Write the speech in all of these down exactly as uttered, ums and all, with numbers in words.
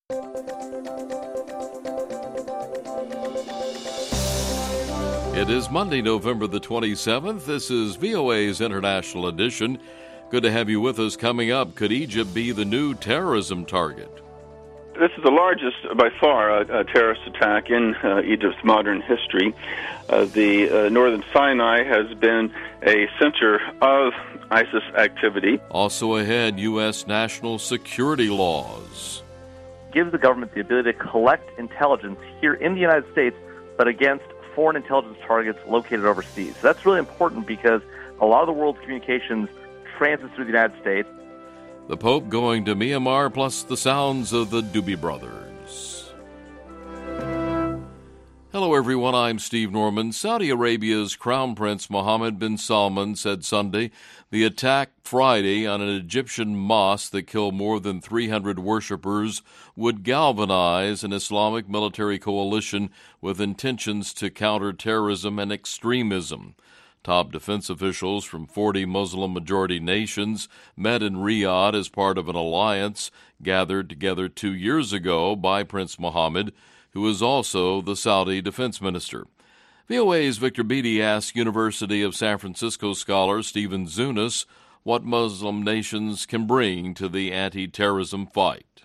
It is Monday, November the twenty-seventh. This is V O A's International Edition. Good to have you with us. Coming up, could Egypt be the new terrorism target? This is the largest, by far, uh, terrorist attack in uh, Egypt's modern history. Uh, the uh, northern Sinai has been a center of ISIS activity. Also ahead, U S national security laws. Gives the government the ability to collect intelligence here in the United States, but against foreign intelligence targets located overseas. So that's really important because a lot of the world's communications transits through the United States. The Pope going to Myanmar, plus the sounds of the Doobie Brothers. Hello, everyone. I'm Steve Norman. Saudi Arabia's Crown Prince Mohammed bin Salman said Sunday the attack Friday on an Egyptian mosque that killed more than three hundred worshippers would galvanize an Islamic military coalition with intentions to counter terrorism and extremism. Top defense officials from forty Muslim-majority nations met in Riyadh as part of an alliance gathered together two years ago by Prince Mohammed, who is also the Saudi defense minister. V O A's Victor Beattie asked University of San Francisco scholar Stephen Zunas what Muslim nations can bring to the anti-terrorism fight.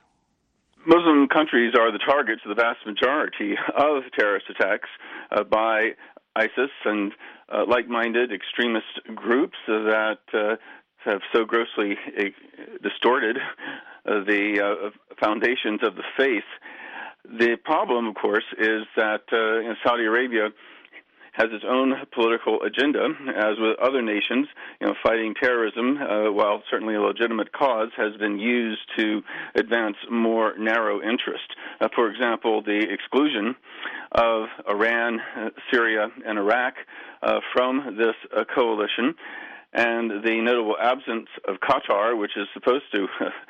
Muslim countries are the targets of the vast majority of terrorist attacks uh, by ISIS and uh, like-minded extremist groups that uh, have so grossly uh, distorted uh, the uh, foundations of the faith. The problem, of course, is that uh, you know, Saudi Arabia has its own political agenda, as with other nations. You know, fighting terrorism, uh, while certainly a legitimate cause, has been used to advance more narrow interest. Uh, for example, the exclusion of Iran, uh, Syria, and Iraq uh, from this uh, coalition, and the notable absence of Qatar, which is supposed to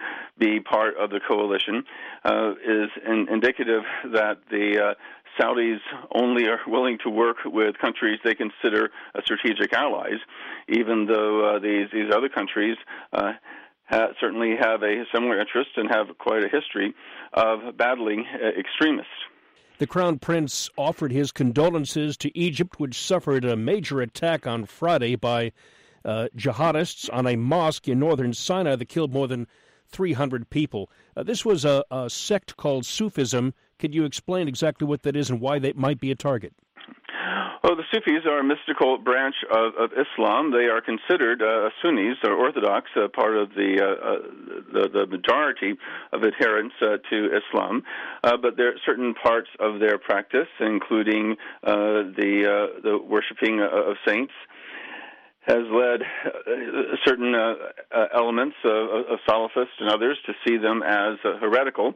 be part of the coalition, uh, is in, indicative that the uh, Saudis only are willing to work with countries they consider uh, strategic allies, even though uh, these, these other countries uh, ha- certainly have a similar interest and have quite a history of battling uh, extremists. The Crown Prince offered his condolences to Egypt, which suffered a major attack on Friday by Uh, jihadists on a mosque in northern Sinai that killed more than three hundred people. Uh, this was a, a sect called Sufism. Could you explain exactly what that is and why they might be a target? Well, the Sufis are a mystical branch of, of Islam. They are considered uh, Sunnis or Orthodox, uh, part of the, uh, uh, the the majority of adherents uh, to Islam. Uh, but there are certain parts of their practice, including uh, the uh, the worshiping of saints, has led uh, certain uh, uh, elements of, of Salafists and others to see them as uh, heretical.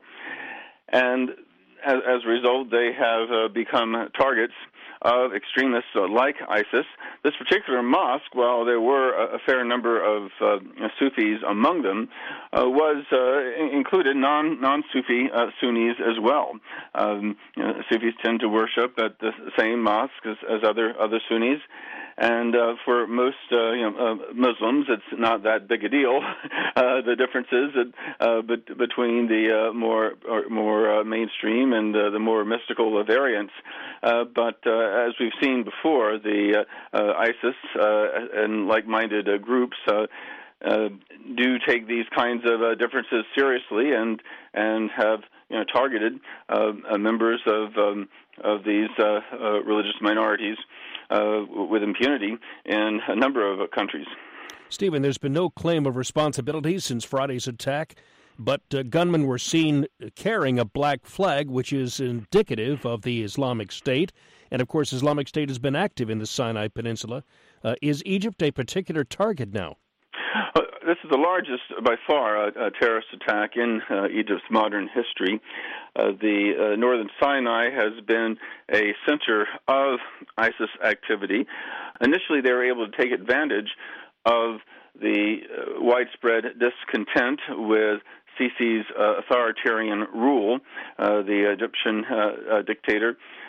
And as, as a result, they have uh, become targets of extremists uh, like ISIS. This particular mosque, while there were a, a fair number of uh, Sufis among them, uh, was uh, included non, non-Sufi uh, Sunnis as well. Um, you know, Sufis tend to worship at the same mosque as, as other, other Sunnis. And uh, for most uh, you know, uh, Muslims, it's not that big a deal. uh, the differences uh, bet- between the uh, more or more uh, mainstream and uh, the more mystical variants. Uh, but uh, as we've seen before, the uh, uh, ISIS uh, and like-minded uh, groups uh, uh, do take these kinds of uh, differences seriously, and and have you know targeted uh, uh, members of um, of these uh, uh, religious minorities Uh, with impunity in a number of uh, countries. Stephen, there's been no claim of responsibility since Friday's attack, but uh, gunmen were seen carrying a black flag, which is indicative of the Islamic State. And, of course, Islamic State has been active in the Sinai Peninsula. Uh, is Egypt a particular target now? Uh, this is the largest, by far, uh, uh, terrorist attack in uh, Egypt's modern history. Uh, the uh, northern Sinai has been a center of ISIS activity. Initially, they were able to take advantage of the uh, widespread discontent with Sisi's uh, authoritarian rule. Uh, the Egyptian uh, uh, dictator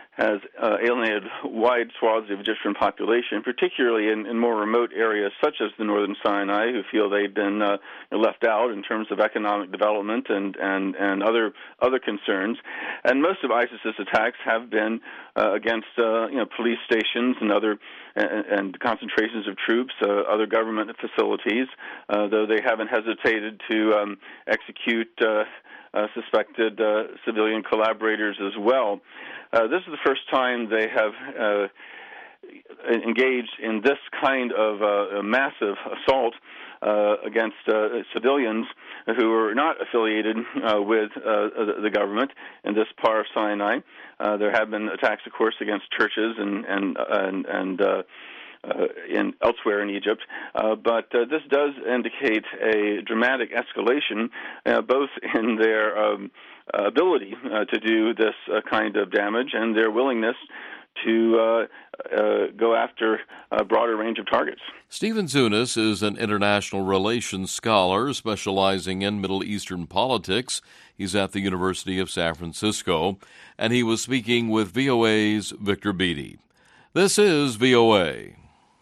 has uh, alienated wide swaths of the Egyptian population, particularly in, in more remote areas such as the northern Sinai, who feel they've been uh, left out in terms of economic development and, and, and other other concerns. And most of ISIS's attacks have been uh, against uh, you know police stations and other and, and concentrations of troops, uh, other government facilities, uh, though they haven't hesitated to um, execute Uh, Uh, suspected uh, civilian collaborators as well. Uh, this is the first time they have uh, engaged in this kind of uh, massive assault uh, against uh, civilians who are not affiliated uh, with uh, the government in this part of Sinai. Uh, there have been attacks, of course, against churches and and and, and uh, Uh, in elsewhere in Egypt, uh, but uh, this does indicate a dramatic escalation, uh, both in their um, ability uh, to do this uh, kind of damage and their willingness to uh, uh, go after a broader range of targets. Stephen Zunis is an international relations scholar specializing in Middle Eastern politics. He's at the University of San Francisco, and he was speaking with V O A's Victor Beattie. This is V O A.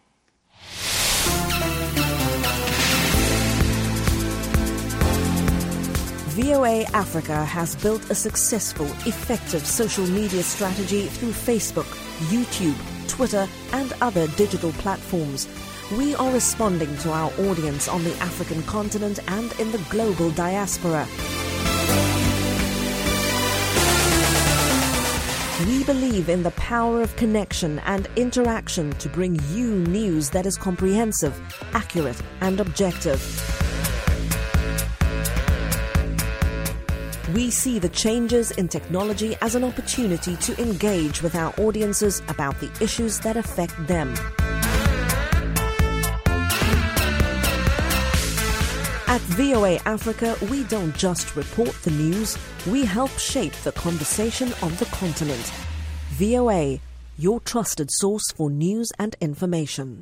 V O A Africa has built a successful, effective social media strategy through Facebook, YouTube, Twitter, and other digital platforms. We are responding to our audience on the African continent and in the global diaspora. We believe in the power of connection and interaction to bring you news that is comprehensive, accurate, and objective. We see the changes in technology as an opportunity to engage with our audiences about the issues that affect them. At V O A Africa, we don't just report the news, we help shape the conversation on the continent. V O A, your trusted source for news and information.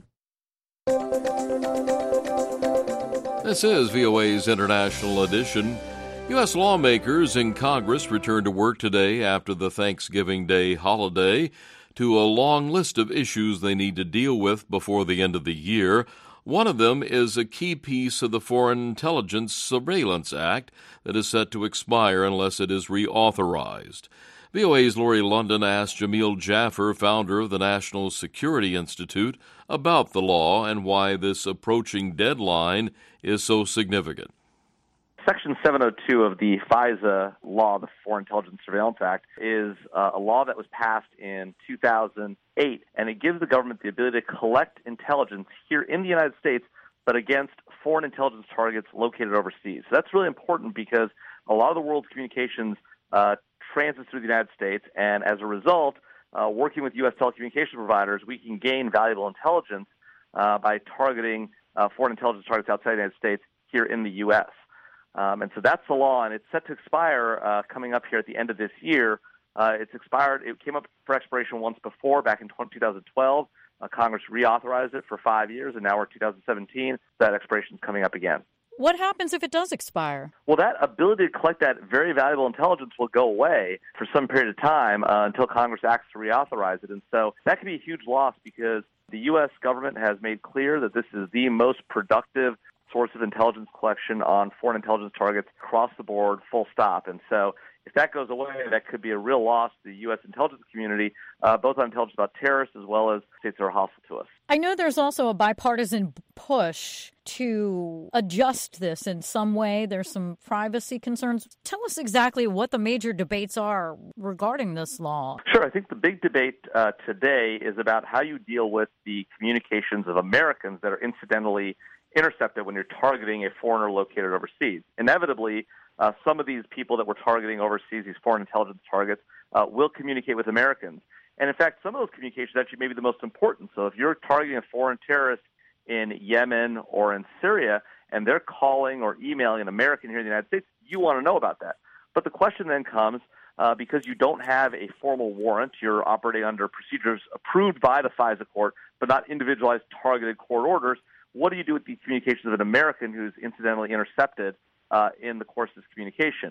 This is V O A's International Edition. U S lawmakers in Congress returned to work today after the Thanksgiving Day holiday to a long list of issues they need to deal with before the end of the year. One of them is a key piece of the Foreign Intelligence Surveillance Act that is set to expire unless it is reauthorized. V O A's Lori London asked Jamil Jaffer, founder of the National Security Institute, about the law and why this approaching deadline is so significant. Section seven oh two of the FISA law, the Foreign Intelligence Surveillance Act, is uh, a law that was passed in two thousand eight, and it gives the government the ability to collect intelligence here in the United States, but against foreign intelligence targets located overseas. So that's really important because a lot of the world's communications uh, transits through the United States, and as a result, uh, working with U S telecommunication providers, we can gain valuable intelligence uh, by targeting uh, foreign intelligence targets outside the United States here in the U S Um, and so that's the law, and it's set to expire uh, coming up here at the end of this year. Uh, it's expired. It came up for expiration once before, back in two thousand twelve. Uh, Congress reauthorized it for five years, and now we're two thousand seventeen. That expiration is coming up again. What happens if it does expire? Well, that ability to collect that very valuable intelligence will go away for some period of time uh, until Congress acts to reauthorize it. And so that could be a huge loss because the U S government has made clear that this is the most productive source of intelligence collection on foreign intelligence targets across the board, full stop. And so if that goes away, that could be a real loss to the U S intelligence community, uh, both on intelligence about terrorists as well as states that are hostile to us. I know there's also a bipartisan push to adjust this in some way. There's some privacy concerns. Tell us exactly what the major debates are regarding this law. Sure. I think the big debate uh, today is about how you deal with the communications of Americans that are incidentally intercepted when you're targeting a foreigner located overseas. Inevitably, uh, some of these people that we're targeting overseas, these foreign intelligence targets, uh, will communicate with Americans. And in fact, some of those communications actually may be the most important. So if you're targeting a foreign terrorist in Yemen or in Syria, and they're calling or emailing an American here in the United States, you want to know about that. But the question then comes, uh, because you don't have a formal warrant, you're operating under procedures approved by the FISA court, but not individualized targeted court orders. What do you do with the communications of an American who's incidentally intercepted uh, in the course of this communication?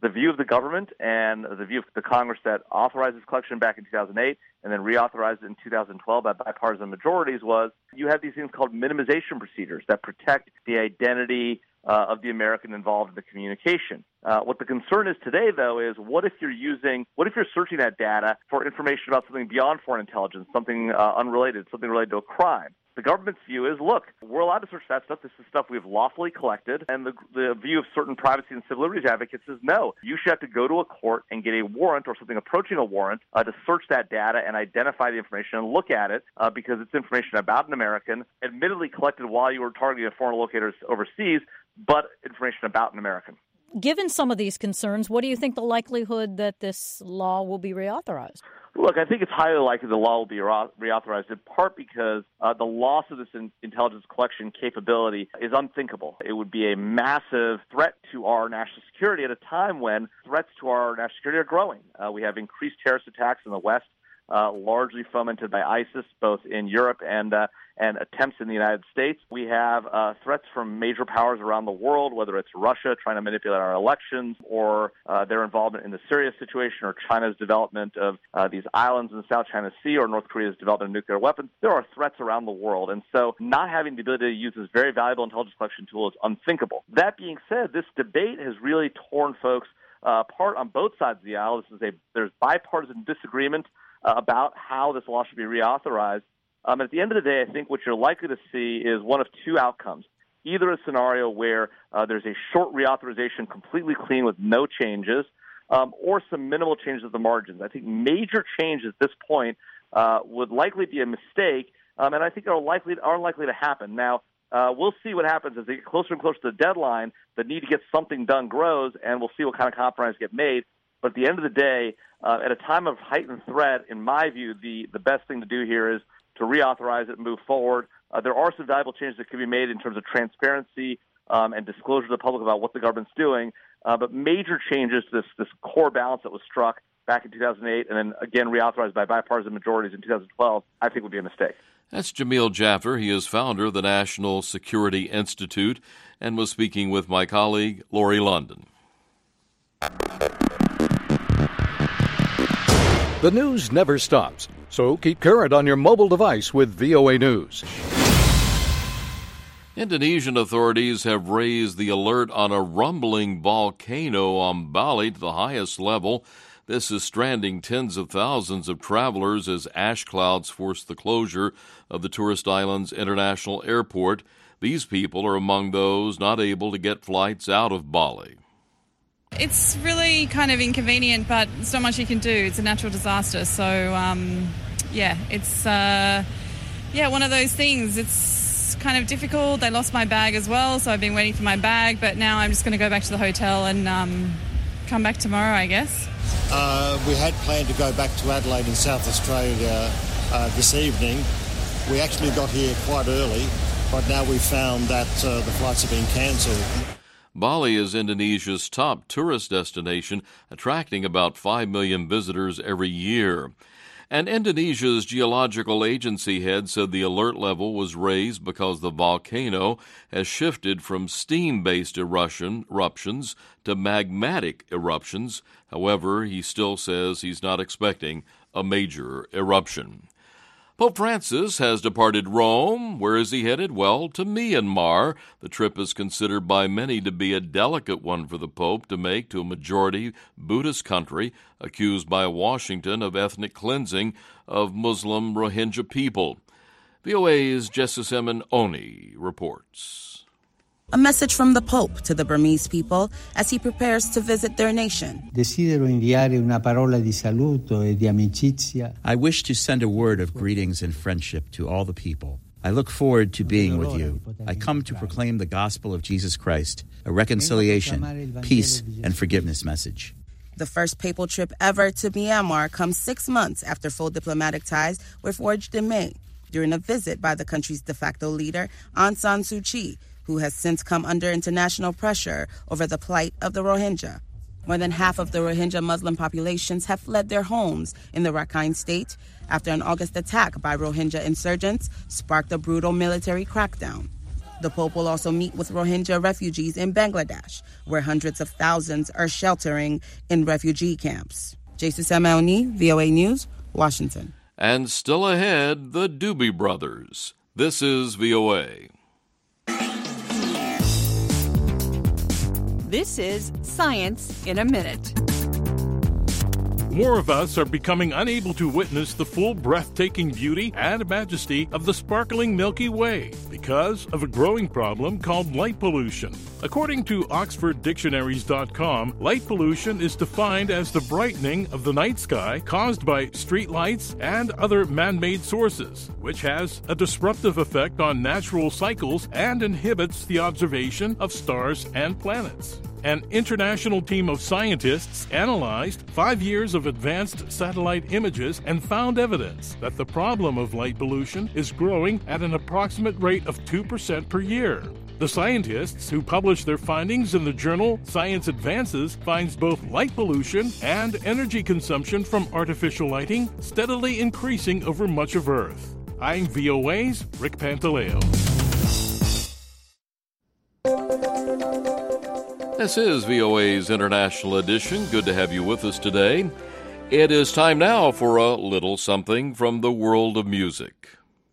the view of the government and the view of the Congress that authorized this collection back in two thousand eight and then reauthorized it in two thousand twelve by bipartisan majorities was you have these things called minimization procedures that protect the identity uh, of the American involved in the communication. Uh, what the concern is today, though, is what if you're using, what if you're searching that data for information about something beyond foreign intelligence, something uh, unrelated, something related to a crime? The government's view is, look, we're allowed to search that stuff. This is stuff we've lawfully collected. And the, the view of certain privacy and civil liberties advocates is, no, you should have to go to a court and get a warrant or something approaching a warrant uh, to search that data and identify the information and look at it uh, because it's information about an American, admittedly collected while you were targeting foreign locators overseas, but information about an American. Given some of these concerns, what do you think the likelihood that this law will be reauthorized? Look, I think it's highly likely the law will be reauthorized, in part because uh, the loss of this in- intelligence collection capability is unthinkable. It would be a massive threat to our national security at a time when threats to our national security are growing. Uh, we have increased terrorist attacks in the West, uh, largely fomented by ISIS, both in Europe and uh, and attempts in the United States. We have uh, threats from major powers around the world, whether it's Russia trying to manipulate our elections or uh, their involvement in the Syria situation or China's development of uh, these islands in the South China Sea or North Korea's development of nuclear weapons. There are threats around the world. And so not having the ability to use this very valuable intelligence collection tool is unthinkable. That being said, this debate has really torn folks uh, apart on both sides of the aisle. This is a, there's bipartisan disagreement uh, about how this law should be reauthorized. Um, at the end of the day, I think what you're likely to see is one of two outcomes. Either a scenario where uh, there's a short reauthorization completely clean with no changes, um, or some minimal changes at the margins. I think major change at this point uh, would likely be a mistake, um, and I think are likely are likely to happen. Now, uh, we'll see what happens as they get closer and closer to the deadline. The need to get something done grows, and we'll see what kind of compromise get made. But at the end of the day, uh, at a time of heightened threat, in my view, the, the best thing to do here is to reauthorize it and move forward. Uh, there are some valuable changes that can be made in terms of transparency um, and disclosure to the public about what the government's doing. Uh, but major changes to this, this core balance that was struck back in two thousand eight and then again reauthorized by bipartisan majorities in two thousand twelve, I think would be a mistake. That's Jamil Jaffer. He is founder of the National Security Institute and was speaking with my colleague, Lori London. The news never stops, so keep current on your mobile device with V O A News. Indonesian authorities have raised the alert on a rumbling volcano on Bali to the highest level. This is stranding tens of thousands of travelers as ash clouds force the closure of the tourist island's international airport. These people are among those not able to get flights out of Bali. It's really kind of inconvenient, but there's not much you can do. It's a natural disaster. So, um, yeah, it's, uh, yeah, one of those things. It's kind of difficult. They lost my bag as well, so I've been waiting for my bag. But now I'm just going to go back to the hotel and um, come back tomorrow, I guess. Uh, we had planned to go back to Adelaide in South Australia uh, this evening. We actually got here quite early, but now we've found that uh, the flights have been cancelled. Bali is Indonesia's top tourist destination, attracting about five million visitors every year. And Indonesia's geological agency head said the alert level was raised because the volcano has shifted from steam-based eruption, eruptions to magmatic eruptions. However, he still says he's not expecting a major eruption. Pope Francis has departed Rome. Where is he headed? Well, to Myanmar. The trip is considered by many to be a delicate one for the Pope to make to a majority Buddhist country accused by Washington of ethnic cleansing of Muslim Rohingya people. V O A's Jessamine Oni reports. A message from the Pope to the Burmese people as he prepares to visit their nation. Desidero inviare una parola di saluto e di amicizia. I wish to send a word of greetings and friendship to all the people. I look forward to being with you. I come to proclaim the gospel of Jesus Christ, a reconciliation, peace, and forgiveness message. The first papal trip ever to Myanmar comes six months after full diplomatic ties were forged in May during a visit by the country's de facto leader, Aung San Suu Kyi, who has since come under international pressure over the plight of the Rohingya. More than half of the Rohingya Muslim populations have fled their homes in the Rakhine state after an August attack by Rohingya insurgents sparked a brutal military crackdown. The Pope will also meet with Rohingya refugees in Bangladesh, where hundreds of thousands are sheltering in refugee camps. Jason Samaoni, V O A News, Washington. And still ahead, the Doobie Brothers. This is V O A. This is Science in a Minute. More of us are becoming unable to witness the full breathtaking beauty and majesty of the sparkling Milky Way because of a growing problem called light pollution. According to Oxford Dictionaries dot com, light pollution is defined as the brightening of the night sky caused by streetlights and other man-made sources, which has a disruptive effect on natural cycles and inhibits the observation of stars and planets. An international team of scientists analyzed five years of advanced satellite images and found evidence that the problem of light pollution is growing at an approximate rate of two percent per year. The scientists who published their findings in the journal Science Advances finds both light pollution and energy consumption from artificial lighting steadily increasing over much of Earth. I'm V O A's Rick Pantaleo. This is V O A's International Edition. Good to have you with us today. It is time now for a little something from the world of music.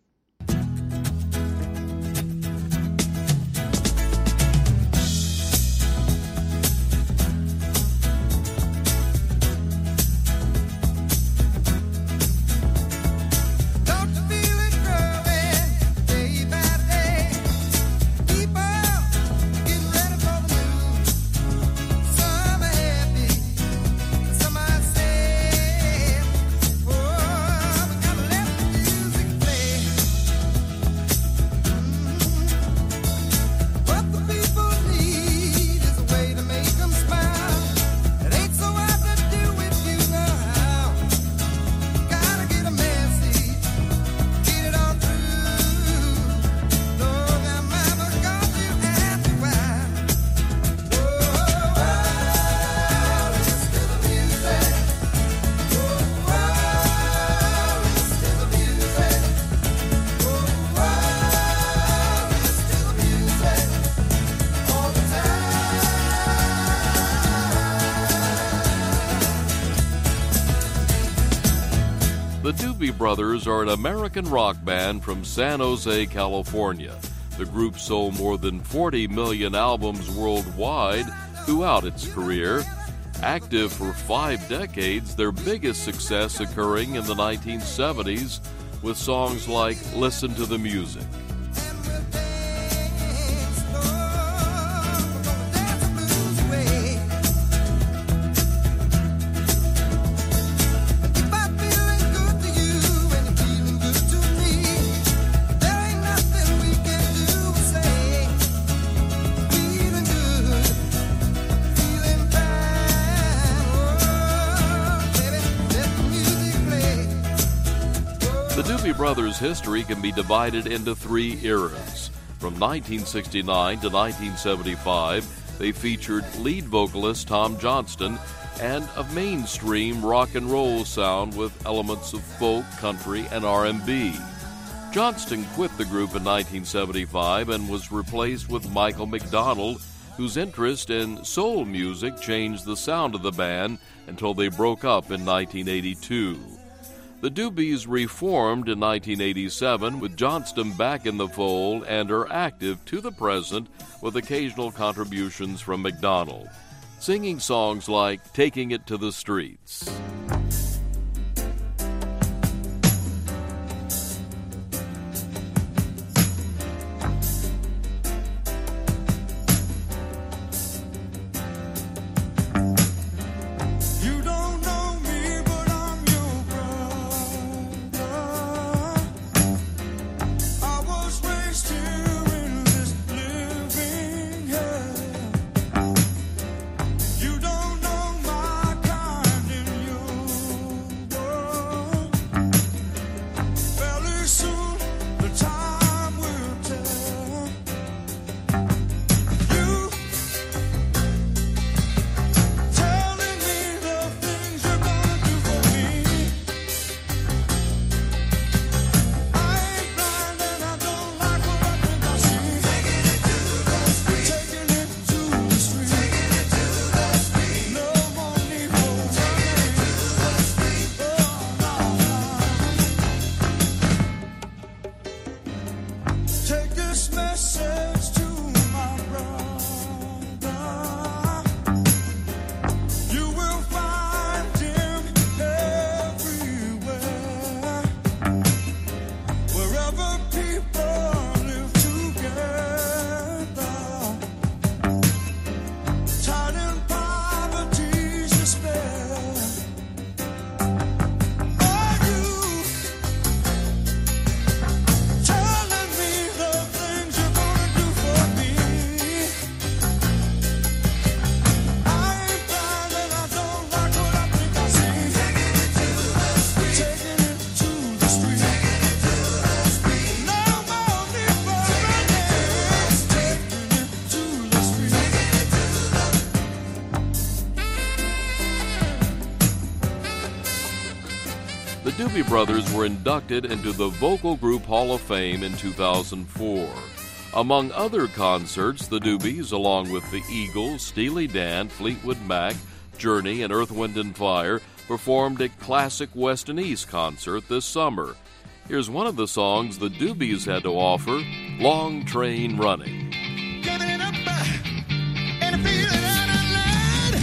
The Doobie Brothers are an American rock band from San Jose, California. The group sold more than forty million albums worldwide throughout its career. Active for five decades, their biggest success occurring in the nineteen seventies with songs like Listen to the Music. The Doobie Brothers' history can be divided into three eras. From nineteen sixty-nine to nineteen seventy-five, they featured lead vocalist Tom Johnston and a mainstream rock and roll sound with elements of folk, country, and R and B. Johnston quit the group in nineteen seventy-five and was replaced with Michael McDonald, whose interest in soul music changed the sound of the band until they broke up in nineteen eighty-two. The Doobies reformed in nineteen eighty-seven with Johnston back in the fold and are active to the present with occasional contributions from McDonald, singing songs like Taking It to the Streets. You don't know my kind and you the Doobie Brothers were inducted into the Vocal Group Hall of Fame in two thousand four. Among other concerts, the Doobies, along with the Eagles, Steely Dan, Fleetwood Mac, Journey, and Earth, Wind and Fire, performed a classic West and East concert this summer. Here's one of the songs the Doobies had to offer, Long Train Running. Giving it up and feeling it out loud.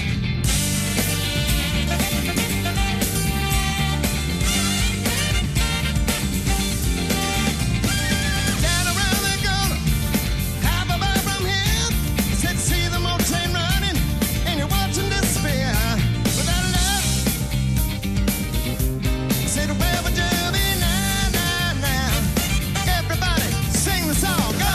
Down around the corner, half a mile from here, said see the old train running, and you're watching despair. Without love, said where would you be now, now, now? Everybody sing the song, go!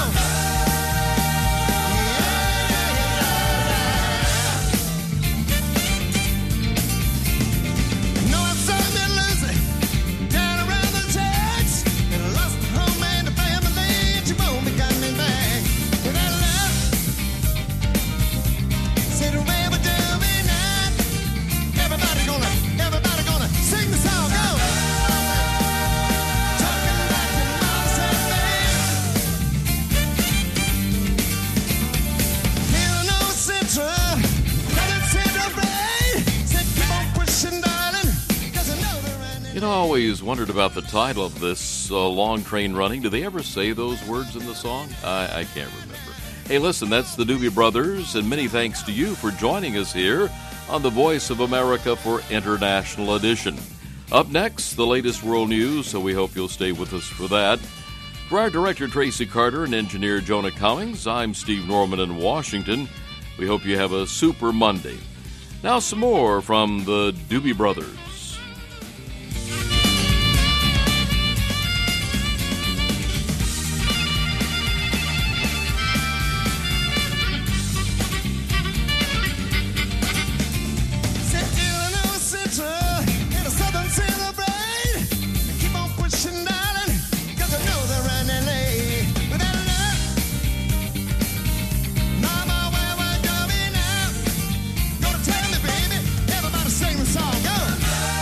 I always wondered about the title of this uh, Long Train Running. Do they ever say those words in the song? I, I can't remember. Hey, listen, that's the Doobie Brothers, and many thanks to you for joining us here on the Voice of America for International Edition. Up next, the latest world news, so we hope you'll stay with us for that. For our director, Tracy Carter, and engineer Jonah Cummings, I'm Steve Norman in Washington. We hope you have a super Monday. Now some more from the Doobie Brothers. Sing the song, go!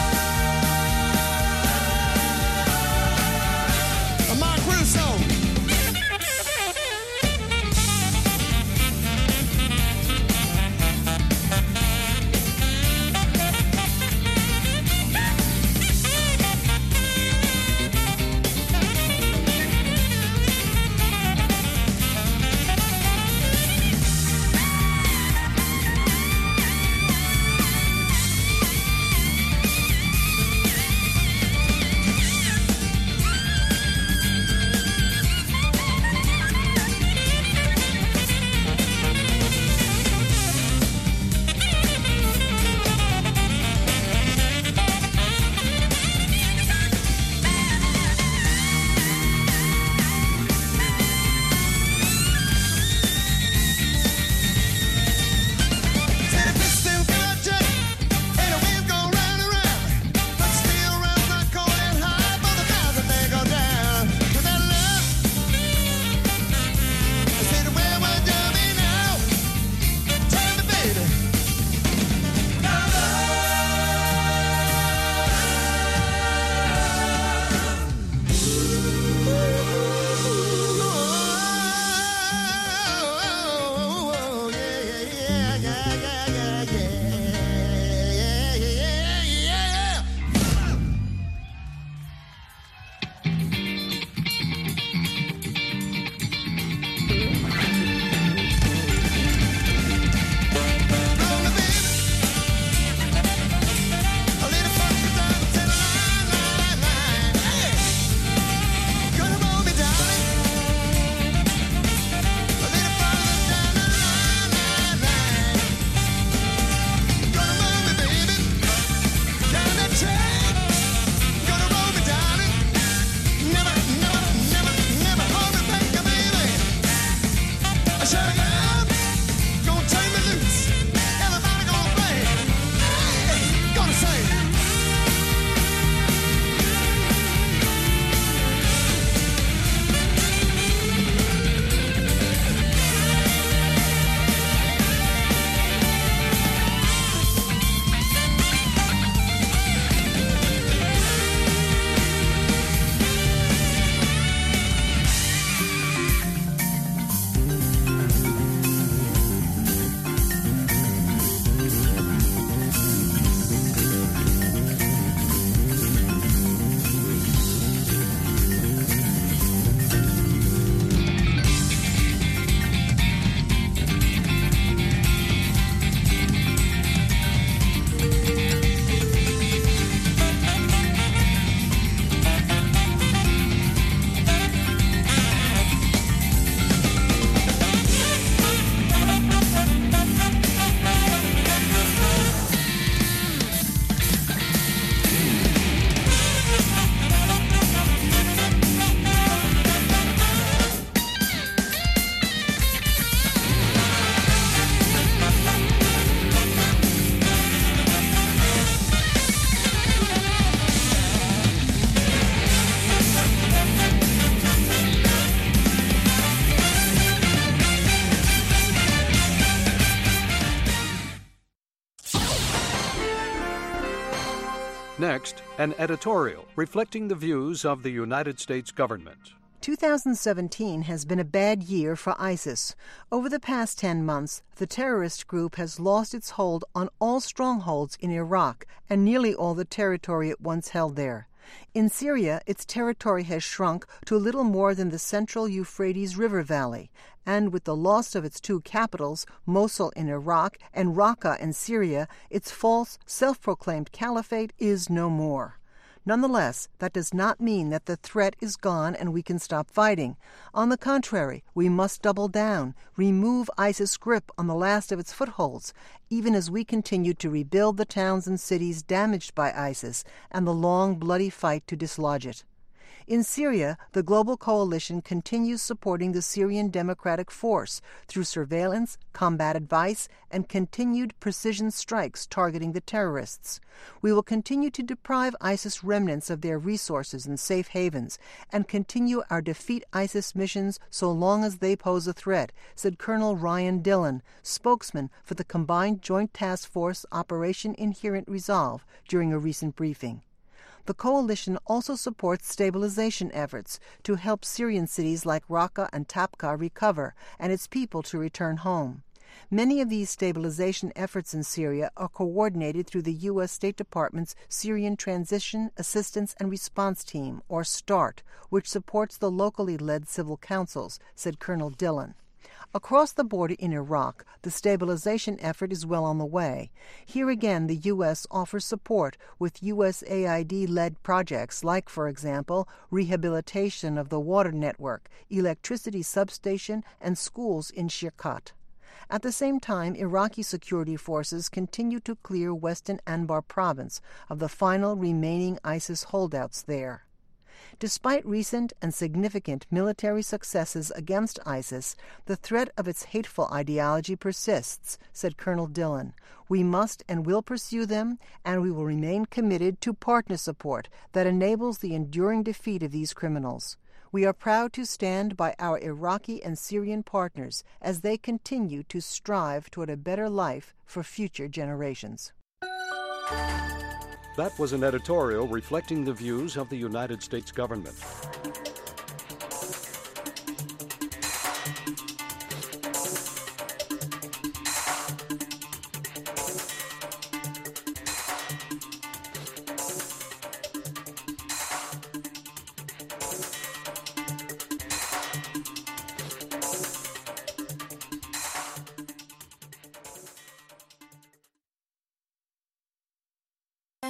Next, an editorial reflecting the views of the United States government. two thousand seventeen has been a bad year for ISIS. Over the past ten months, the terrorist group has lost its hold on all strongholds in Iraq and nearly all the territory it once held there. In Syria, its territory has shrunk to little more than the central Euphrates River Valley, and with the loss of its two capitals, Mosul in Iraq and Raqqa in Syria, its false, self-proclaimed caliphate is no more. Nonetheless, that does not mean that the threat is gone and we can stop fighting. On the contrary, we must double down, remove ISIS' grip on the last of its footholds, even as we continue to rebuild the towns and cities damaged by ISIS and the long, bloody fight to dislodge it. In Syria, the global coalition continues supporting the Syrian Democratic Force through surveillance, combat advice, and continued precision strikes targeting the terrorists. We will continue to deprive ISIS remnants of their resources and safe havens and continue our Defeat ISIS missions so long as they pose a threat, said Colonel Ryan Dillon, spokesman for the Combined Joint Task Force Operation Inherent Resolve, during a recent briefing. The coalition also supports stabilization efforts to help Syrian cities like Raqqa and Tabqa recover and its people to return home. Many of these stabilization efforts in Syria are coordinated through the U S State Department's Syrian Transition, Assistance and Response Team, or START, which supports the locally led civil councils, said Colonel Dillon. Across the border in Iraq, the stabilization effort is well on the way. Here again, the U S offers support with U S A I D-led projects like, for example, rehabilitation of the water network, electricity substation, and schools in Shirkat. At the same time, Iraqi security forces continue to clear western Anbar province of the final remaining ISIS holdouts there. Despite recent and significant military successes against ISIS, the threat of its hateful ideology persists, said Colonel Dillon. We must and will pursue them, and we will remain committed to partner support that enables the enduring defeat of these criminals. We are proud to stand by our Iraqi and Syrian partners as they continue to strive toward a better life for future generations. That was an editorial reflecting the views of the United States government.